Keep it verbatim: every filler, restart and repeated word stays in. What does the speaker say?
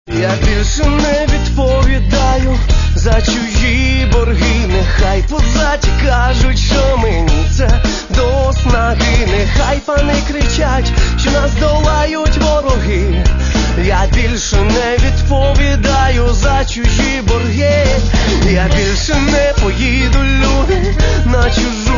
Я більше не відповідаю за чужі борги. Нехай позаті кажуть, що мені це до снаги. Нехай пани кричать, що нас долають вороги. Я більше не відповідаю за чужі борги. Я більше не поїду, люди, на чужу